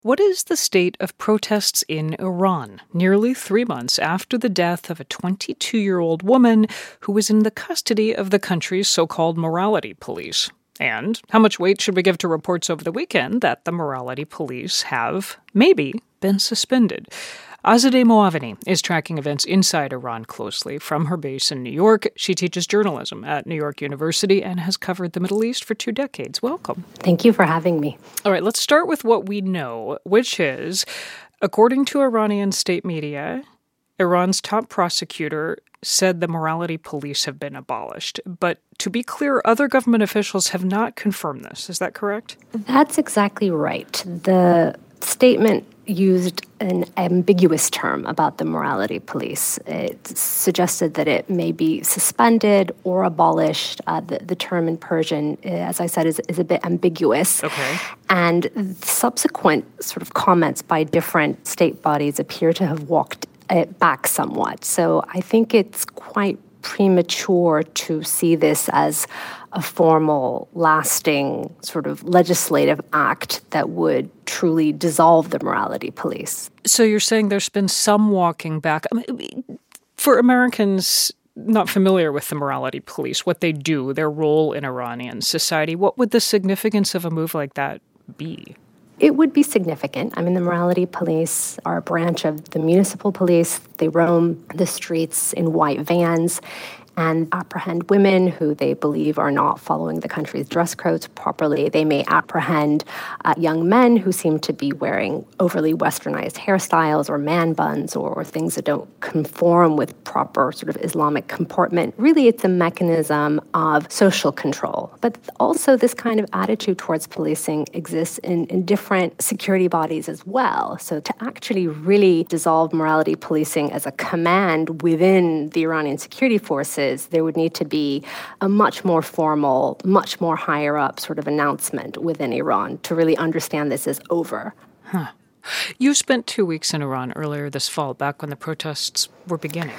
What is the state of protests in Iran, nearly 3 months after the death of a 22-year-old woman who was in the custody of the country's so-called morality police? And how much weight should we give to reports over the weekend that the morality police have, maybe, been suspended? Azadeh Moaveni is tracking events inside Iran closely from her base in New York. She teaches journalism at New York University and has covered the Middle East for 2 decades. Welcome. Thank you for having me. All right, let's start with what we know, which is, according to Iranian state media, Iran's top prosecutor said the morality police have been abolished. But to be clear, other government officials have not confirmed this. Is that correct? That's exactly right. The statement used an ambiguous term about the morality police. It suggested that it may be suspended or abolished. The term in Persian, as I said, is a bit ambiguous. Okay. And subsequent sort of comments by different state bodies appear to have walked it back somewhat. So I think it's quite premature to see this as a formal, lasting sort of legislative act that would truly dissolve the morality police. So you're saying there's been some walking back. I mean, for Americans not familiar with the morality police, what they do, their role in Iranian society, what would the significance of a move like that be? It would be significant. I mean, the morality police are a branch of the municipal police. They roam the streets in white vans and apprehend women who they believe are not following the country's dress codes properly. They may apprehend young men who seem to be wearing overly westernized hairstyles or man buns or things that don't conform with proper sort of Islamic comportment. Really, it's a mechanism of social control. But also this kind of attitude towards policing exists in different security bodies as well. So to actually really dissolve morality policing as a command within the Iranian security forces, there would need to be a much more formal, much more higher up sort of announcement within Iran to really understand this is over. Huh. You spent 2 weeks in Iran earlier this fall, back when the protests were beginning.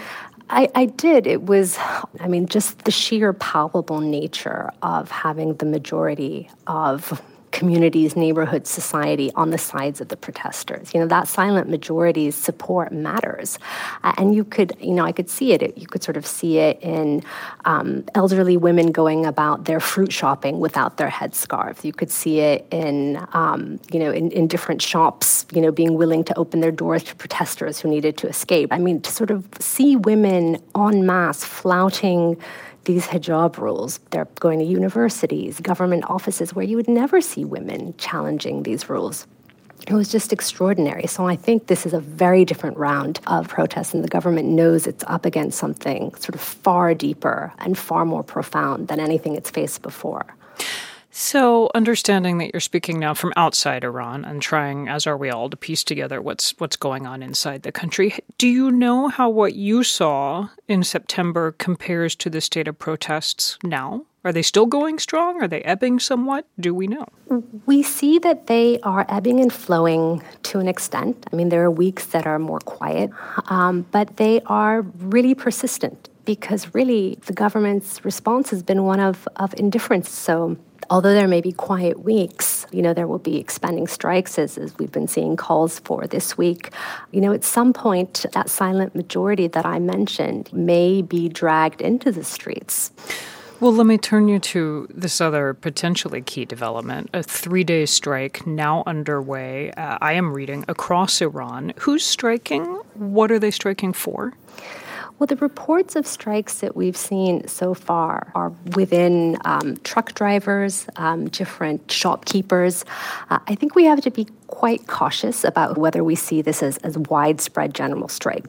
I did. It was, just the sheer palpable nature of having the majority of communities, neighborhoods, society on the sides of the protesters. That silent majority's support matters. And you could, I could see it. You could sort of see it in elderly women going about their fruit shopping without their headscarves. You could see it in different shops, being willing to open their doors to protesters who needed to escape. To sort of see women en masse flouting these hijab rules. They're going to universities, government offices where you would never see women challenging these rules. It was just extraordinary. So I think this is a very different round of protests, and the government knows it's up against something sort of far deeper and far more profound than anything it's faced before. So, understanding that you're speaking now from outside Iran and trying, as are we all, to piece together what's going on inside the country, do you know how what you saw in September compares to the state of protests now? Are they still going strong? Are they ebbing somewhat? Do we know? We see that they are ebbing and flowing to an extent. There are weeks that are more quiet, but they are really persistent because really the government's response has been one of indifference. So although there may be quiet weeks, there will be expanding strikes as we've been seeing calls for this week. At some point, that silent majority that I mentioned may be dragged into the streets. Well, let me turn you to this other potentially key development, a 3-day strike now underway. I am reading across Iran. Who's striking? What are they striking for? Well, the reports of strikes that we've seen so far are within truck drivers, different shopkeepers. I think we have to be quite cautious about whether we see this as widespread general strike.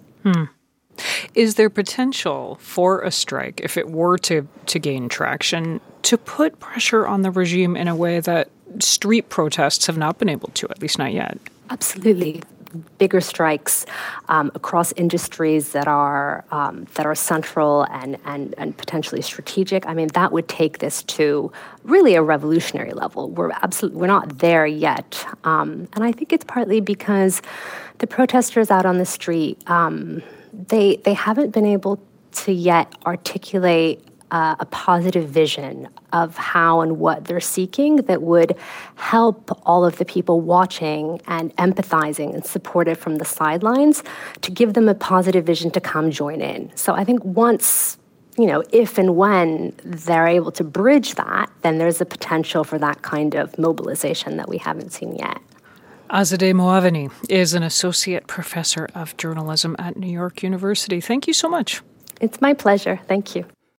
Is there potential for a strike, if it were to gain traction, to put pressure on the regime in a way that street protests have not been able to, at least not yet? Absolutely. Bigger strikes across industries that are central and potentially strategic. That would take this to really a revolutionary level. We're not there yet, and I think it's partly because the protesters out on the street they haven't been able to yet articulate a positive vision of how and what they're seeking that would help all of the people watching and empathizing and supportive from the sidelines to give them a positive vision to come join in. So I think once, if and when they're able to bridge that, then there's a potential for that kind of mobilization that we haven't seen yet. Azadeh Moaveni is an associate professor of journalism at New York University. Thank you so much. It's my pleasure. Thank you.